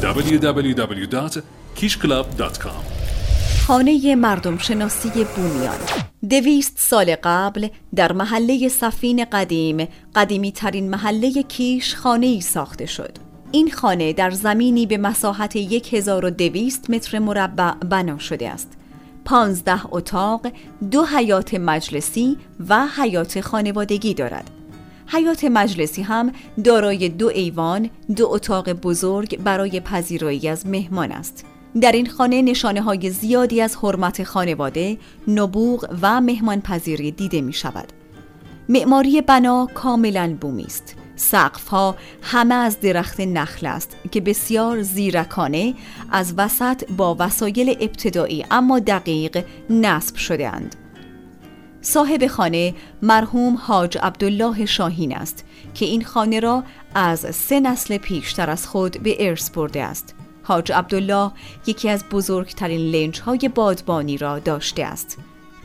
www.kishclub.com. خانه مردم شناسی بومیان 200 سال قبل در محله صفین قدیمی ترین محله کیش خانه‌ای ساخته شد. این خانه در زمینی به مساحت 1200 متر مربع بنا شده است. 15 اتاق، 2 حیاط مجلسی و حیاط خانوادگی دارد. حیاط مجلسی هم دارای 2 ایوان، 2 اتاق بزرگ برای پذیرایی از مهمان است. در این خانه نشانه‌های زیادی از حرمت خانواده، نبوغ و مهمانپذیری دیده می شود. معماری بنا کاملاً بومی است. سقف‌ها همه از درخت نخل است که بسیار زیرکانه از وسط با وسایل ابتدایی اما دقیق نصب شده اند. صاحب خانه مرحوم حاج عبدالله شاهین است که این خانه را از 3 نسل پیشتر از خود به ارث برده است. حاج عبدالله یکی از بزرگترین لنج‌های بادبانی را داشته است.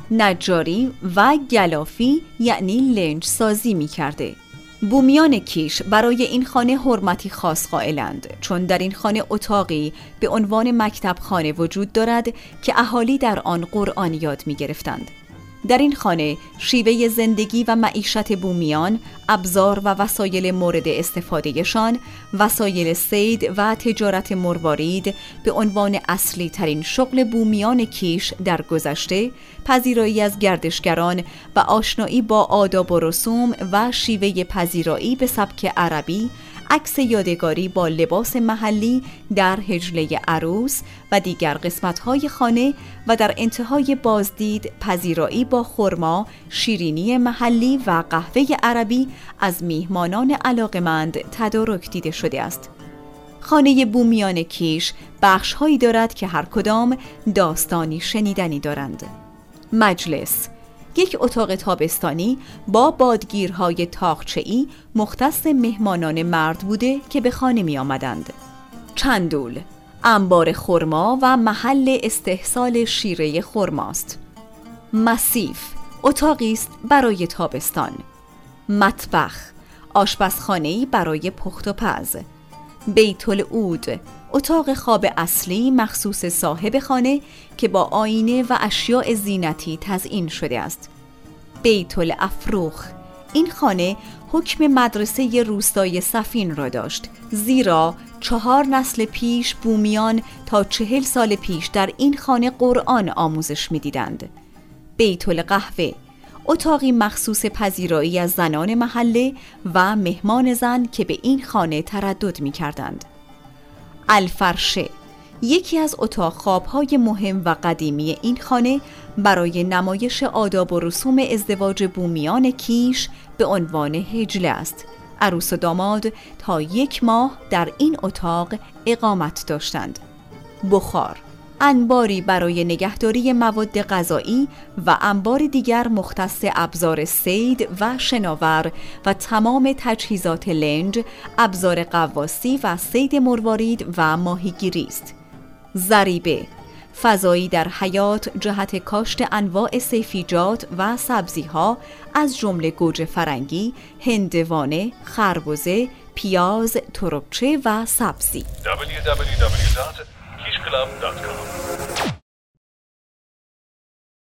نجاری و گلافی یعنی لنج سازی می کرده. بومیان کیش برای این خانه حرمتی خاص قائلند، چون در این خانه اتاقی به عنوان مکتب خانه وجود دارد که اهالی در آن قرآن یاد می گرفتند. در این خانه شیوه زندگی و معیشت بومیان، ابزار و وسایل مورد استفادهشان، وسایل صید و تجارت مروارید به عنوان اصلی ترین شغل بومیان کیش در گذشته، پذیرایی از گردشگران و آشنایی با آداب و رسوم و شیوه پذیرایی به سبک عربی، عکس یادگاری با لباس محلی در حجله عروس و دیگر قسمت‌های خانه و در انتهای بازدید پذیرایی با خرما، شیرینی محلی و قهوه عربی از میهمانان علاقمند تدارک دیده شده است. خانه بومیان کیش بخش‌هایی دارد که هر کدام داستانی شنیدنی دارند. مجلس، یک اتاق تابستانی با بادگیرهای تاقچه‌ای مختص مهمانان مرد بوده که به خانه می آمدند. چندول، انبار خرما و محل استحصال شیره خرماست. مصیف، اتاقی است برای تابستان. مطبخ، آشپزخانه‌ای برای پخت و پز. بیت العود، اتاق خواب اصلی مخصوص صاحب خانه که با آینه و اشیاء زینتی تزیین شده است. بیت الافروخ، این خانه حکم مدرسه روستای صفین را داشت، زیرا 4 نسل پیش بومیان تا 40 سال پیش در این خانه قرآن آموزش می‌دیدند. بیت القهوه، اتاقی مخصوص پذیرایی از زنان محله و مهمان زن که به این خانه تردد می‌کردند. الفرشه، یکی از اتاق خواب‌های مهم و قدیمی این خانه برای نمایش آداب و رسوم ازدواج بومیان کیش به عنوان حجله است. عروس و داماد تا 1 ماه در این اتاق اقامت داشتند. بخار، انباری برای نگهداری مواد غذایی و انبار دیگر مختص ابزار صید و شناور و تمام تجهیزات لنج، ابزار غواصی و صید مروارید و ماهیگیری است. زریبه، فضایی در حیاط جهت کاشت انواع سیفیجات و سبزی‌ها از جمله گوجه فرنگی، هندوانه، خربزه، پیاز، تربچه و سبزی. www.kishclub.com